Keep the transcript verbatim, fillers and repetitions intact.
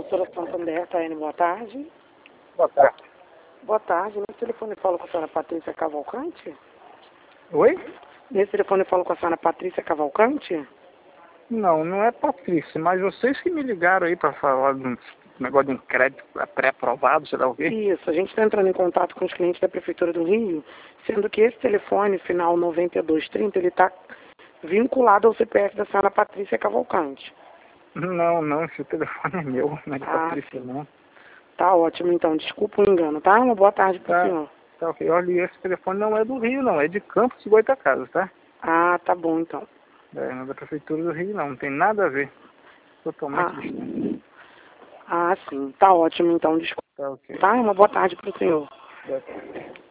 Doutora Santander, Taine, boa tarde. Boa tarde. Boa tarde. Nesse telefone eu falo com a senhora Patrícia Cavalcante? Oi? Nesse telefone eu falo com a senhora Patrícia Cavalcante? Não, não é Patrícia, mas vocês que me ligaram aí para falar de um negócio de um crédito pré-aprovado, sei lá o quê. Isso, a gente está entrando em contato com os clientes da Prefeitura do Rio, sendo que esse telefone, final noventa e dois trinta, ele está vinculado ao C P F da senhora Patrícia Cavalcante. Não, não, esse telefone é meu, não é de Ah, Patrícia, sim. não. Tá ótimo, então. Desculpa o engano, tá? Uma boa tarde para o Tá, senhor. tá ok. Olha, esse telefone não é do Rio, não, é de Campos de Goytacazes, tá? Ah, tá bom, então. É, não é da Prefeitura do Rio, não, não tem nada a ver. Totalmente Ah, distante. ah sim. Tá ótimo, então. Desculpa, Tá ok. tá? Uma boa tarde para o senhor. Boa tarde.